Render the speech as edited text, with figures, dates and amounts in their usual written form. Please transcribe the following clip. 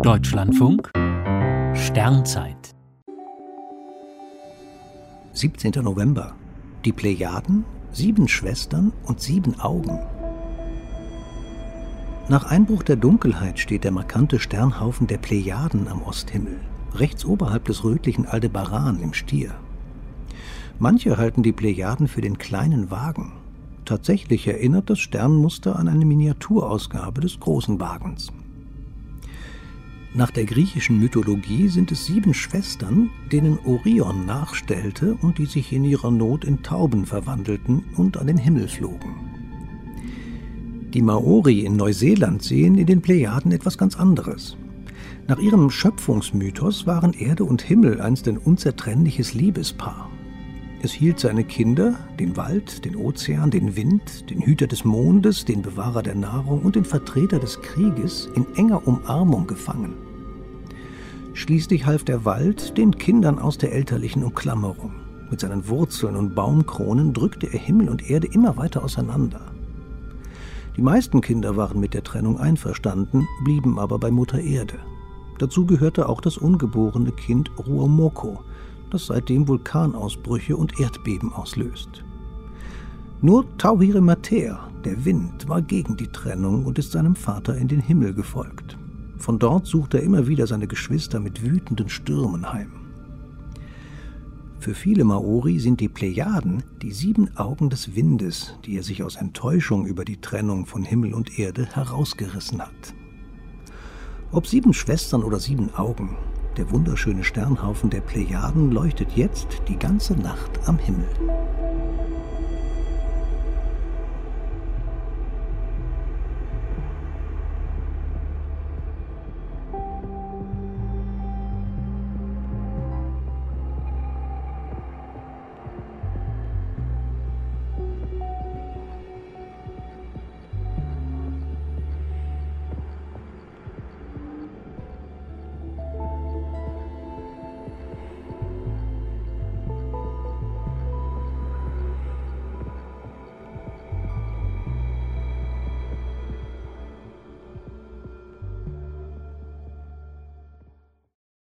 Deutschlandfunk Sternzeit 17. November. Die Plejaden, 7 Schwestern und 7 Augen. Nach Einbruch der Dunkelheit steht der markante Sternhaufen der Plejaden am Osthimmel, rechts oberhalb des rötlichen Aldebaran im Stier. Manche halten die Plejaden für den kleinen Wagen. Tatsächlich erinnert das Sternmuster an eine Miniaturausgabe des großen Wagens. Nach der griechischen Mythologie sind es 7 Schwestern, denen Orion nachstellte und die sich in ihrer Not in Tauben verwandelten und an den Himmel flogen. Die Maori in Neuseeland sehen in den Plejaden etwas ganz anderes. Nach ihrem Schöpfungsmythos waren Erde und Himmel einst ein unzertrennliches Liebespaar. Es hielt seine Kinder, den Wald, den Ozean, den Wind, den Hüter des Mondes, den Bewahrer der Nahrung und den Vertreter des Krieges in enger Umarmung gefangen. Schließlich half der Wald den Kindern aus der elterlichen Umklammerung. Mit seinen Wurzeln und Baumkronen drückte er Himmel und Erde immer weiter auseinander. Die meisten Kinder waren mit der Trennung einverstanden, blieben aber bei Mutter Erde. Dazu gehörte auch das ungeborene Kind Ruomoko, das seitdem Vulkanausbrüche und Erdbeben auslöst. Nur Tauhire Mater, der Wind, war gegen die Trennung und ist seinem Vater in den Himmel gefolgt. Von dort sucht er immer wieder seine Geschwister mit wütenden Stürmen heim. Für viele Maori sind die Plejaden die 7 Augen des Windes, die er sich aus Enttäuschung über die Trennung von Himmel und Erde herausgerissen hat. Ob 7 Schwestern oder 7 Augen, der wunderschöne Sternhaufen der Plejaden leuchtet jetzt die ganze Nacht am Himmel.